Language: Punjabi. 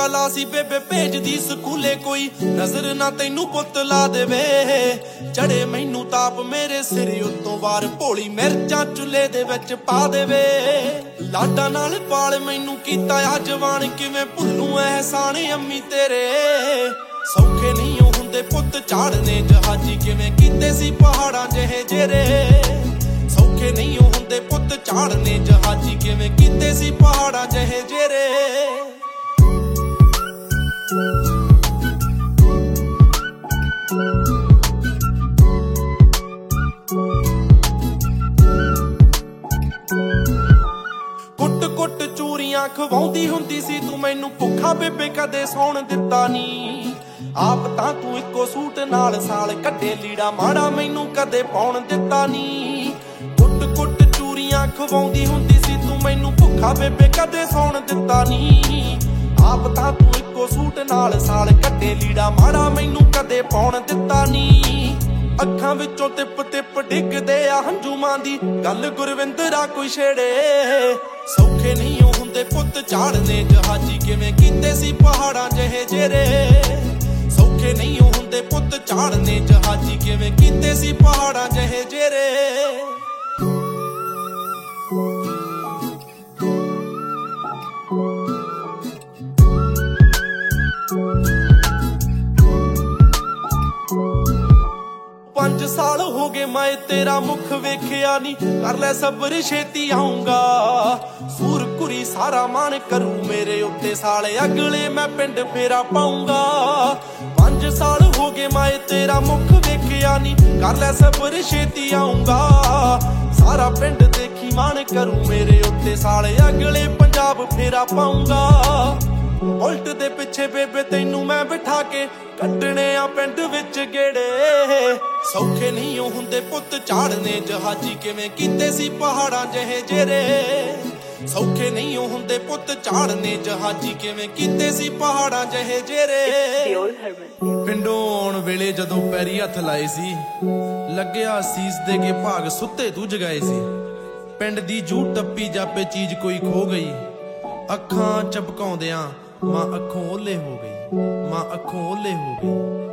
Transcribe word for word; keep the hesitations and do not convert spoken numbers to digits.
ਝੂਟਾ ਲਾ ਸੀ ਬੇਬੇ ਭੇਜਦੀ ਸਕੂਲੇ ਕੋਈ ਨਜ਼ਰ ਨਾ ਤੈਨੂੰ ਪੁੱਤ ਲਾ ਦੇਵੇ ਚੜੇ ਮੈਨੂੰ ਤਾਪ ਮੇਰੇ ਸਿਰ ਉੱਤੋਂ ਵਾਰ ਭੋਲੀ ਮਿਰਚਾਂ ਚੁੱਲ੍ਹੇ ਦੇ ਵਿੱਚ ਪਾ ਦੇਵੇ ਲਾਡਾਂ ਨਾਲ ਪਾਲ ਮੈਨੂੰ ਕੀਤਾ ਆ ਜਵਾਨ ਕਿਵੇਂ ਭੁੱਲੂ ਅਹਿਸਾਨ ਅੰਮੀ ਤੇਰੇ ਸੌਖੇ ਨਹੀਂ ਹੁੰਦੇ ਪੁੱਤ ਝਾੜਨੇ ਜਹਾਜੀ ਕਿਵੇਂ ਕੀਤੇ ਸੀ ਪਹਾੜਾਂ ਜਿਹੇ ਜੇਰੇ ਸੌਖੇ ਨਹੀਂ ਹੁੰਦੇ ਪੁੱਤ ਝਾੜਨੇ ਜਹਾਜੀ ਕਿਵੇਂ ਕੀਤੇ ਸੀ ਪਹਾੜਾਂ ਜਿਹੇ ਜੇਰੇ ਕੁੱਟ ਕੁੱਟ ਚੂਰੀਆਂ ਖਵਾਉਂਦੀ ਹੁੰਦੀ ਸੀ ਤੂੰ ਮੈਨੂੰ ਭੁੱਖਾ ਬੇਬੇ ਕਦੇ ਸੌਣ ਦਿੱਤਾ ਨੀ ਆਪ ਤਾਂ ਤੂੰ ਇੱਕੋ ਸੂਟ ਨਾਲ ਸਾਲ ਕੱਢੇ ਲੀੜਾ ਮਾੜਾ ਮੈਨੂੰ ਕਦੇ ਪਾਉਣ ਦਿੱਤਾ ਨੀ ਕੁੱਟ ਕੁੱਟ ਚੂਰੀਆਂ ਖਵਾਉਂਦੀ ਹੁੰਦੀ ਸੀ ਤੂੰ ਮੈਨੂੰ ਭੁੱਖਾ ਬੇਬੇ ਕਦੇ ਸੌਣ ਦਿੱਤਾ ਨੀ ਆਪ ਤਾਂ ਤੂੰ ਇੱਕੋ ਸੂਟ ਨਾਲ ਸਾਲ ਕੱਢੇ ਲੀੜਾ ਮਾੜਾ ਮੈਨੂੰ ਕਦੇ ਪਾਉਣ ਦਿੱਤਾ ਨੀ ਅੱਖਾਂ ਵਿੱਚੋਂ ਟਿਪ ਟਿਪ ਡਿੱਗਦੇ ਆ ਹੰਝੂਆਂ ਦੀ ਗੱਲ ਗੁਰਵਿੰਦਰਾ ਕੋਈ ਛੇੜੇ ਸੌਖੇ ਨਹੀਂ ਹੁੰਦੇ ਪੁੱਤ ਝਾੜਨੇ ਜਹਾਜੀ ਕਿਵੇਂ ਕੀਤੇ ਸੀ ਪਹਾੜਾਂ ਜਿਹੇ ਜੇਰੇ ਸੌਖੇ ਨਹੀਂ ਹੁੰਦੇ ਪੁੱਤ ਝਾੜਨੇ ਜਹਾਜੀ ਕਿਵੇਂ ਕੀਤੇ ਸੀ ਪਹਾੜਾਂ ਜਿਹੇ ਜੇਰੇ ਪੰਜ ਸਾਲ ਹੋ ਗਏ ਮੈਂ ਤੇਰਾ ਮੁਖ ਵੇਖਿਆ ਨੀ ਕਰ ਲੈ ਸਬਰ ਛੇਤੀ ਆਉਂਗਾ ਸੂਰ ਕੁਰੀ ਸਾਰਾ ਮਾਣ ਕਰੂ ਮੇਰੇ ਉੱਤੇ ਸਾਲੇ ਅਗਲੇ ਮੈਂ ਪਿੰਡ ਫੇਰਾ ਪਾਉਂਗਾ ਪੰਜ ਸਾਲ ਹੋ ਗਏ ਮੈਂ ਤੇਰਾ ਮੁਖ ਵੇਖਿਆ ਨੀ ਕਰ ਲੈ ਸਬਰ ਛੇਤੀ ਆਉਂਗਾ ਸਾਰਾ ਪਿੰਡ ਦੇਖੀ ਮਾਣ ਕਰੂ ਮੇਰੇ ਉੱਤੇ ਸਾਲੇ ਅਗਲੇ ਪੰਜਾਬ ਫੇਰਾ ਪਾਉਂਗਾ ਉਲਟ ਦੇ ਪਿੱਛੇ ਬੇਬੇ ਤੈਨੂੰ ਮੈਂ ਬਿਠਾ ਕੇ ਕੱਢਣੇ ਆ ਪਿੰਡ ਵਿੱਚ ਗੇੜੇ ਸੌਖੇ ਨਹੀਂ ਹੁੰਦੇ ਪੁੱਤ ਝਾੜਨੇ ਜਹਾਜੀ ਕਿਵੇਂ ਕੀਤੇ ਸੀ ਪਹਾੜਾਂ ਜਿਹੇ ਜੇਰੇ ਸੌਖੇ ਨਹੀਂ ਹੁੰਦੇ ਪੁੱਤ ਝਾੜਨੇ ਜਹਾਜੀ ਕਿਵੇਂ ਕੀਤੇ ਸੀ ਪਹਾੜਾਂ ਜਿਹੇ ਜੇਰੇ ਪਿੰਡੋਂ ਆਉਣ ਵੇਲੇ ਜਦੋਂ ਪੈਰੀ ਹੱਥ ਲਾਏ ਸੀ ਲੱਗਿਆ ਸੀਸ ਦੇ ਕੇ ਭਾਗ ਸੁੱਤੇ ਤੂੰ ਜਗਾਏ ਸੀ ਪਿੰਡ ਦੀ ਜੂ ਟੱਪੀ ਜਾਪੇ ਚੀਜ਼ ਕੋਈ ਖੋ ਗਈ ਅੱਖਾਂ ਚਪਕਾਉਂਦਿਆਂ ਮਾਂ ਅੱਖੋਂ ਓਲੇ ਹੋ ਗਈ ਮਾਂ ਅੱਖੋਂ ਓਲੇ ਹੋ ਗਈ